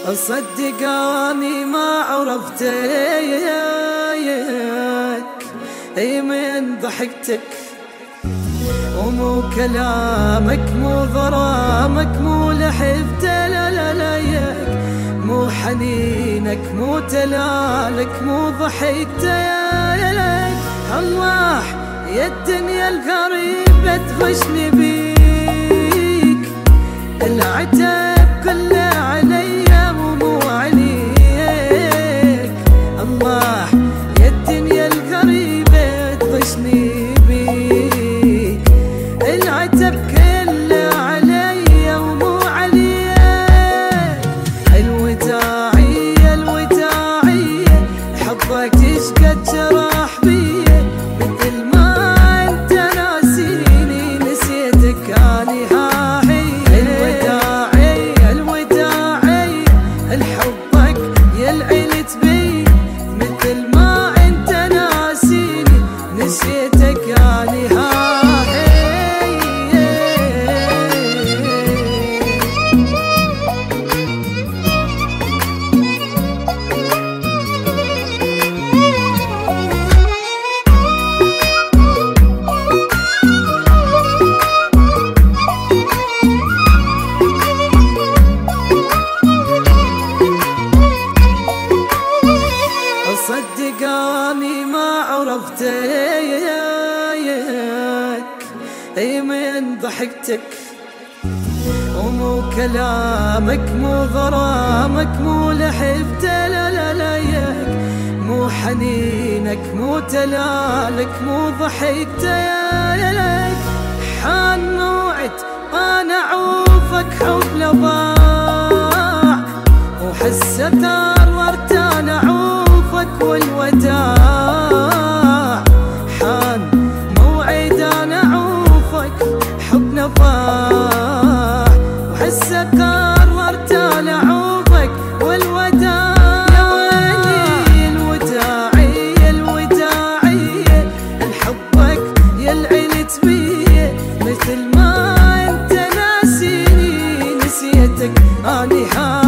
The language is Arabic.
صدقاني ما عرفتك اي من ضحكتك، ومو كلامك مو ضرامك مو لحفته لا لا لا ياك، مو حنينك مو تلالك مو ضحكته يا لك. الله يا الدنيا الغريبة تغشني بيك، العتاب كله علي ومو عليك. الله يا الدنيا الغريبة تغشني بيك، العتاب كله علي ومو عليك. الوداعي الوداعي حبك تشقد جراح بي، مثل ما انت ناسيني نسيتك اني هاحي. الوداعي الوداعي الحبك يلعنت بي، مثل ما انت ناسيني نسيتك اني هاحي. صدقاني ما عرفتك اي من ضحكتك، ومو كلامك مو غرامك مو لحفته لا لا لا ياك، مو حنينك مو تلالك مو ضحكته يا لك. حان موعد انا اعوفك حب لضاع، وحسه ثار ورتان اعوفك والوداع. حان موعد انا اعوفك حب نضاع، وحسه ثار ورتان اعوفك والوداع. يا ويلي الوداعي الوداعي الحبك يلعنت بي، مثل ما انت ناسيني نسيتك اني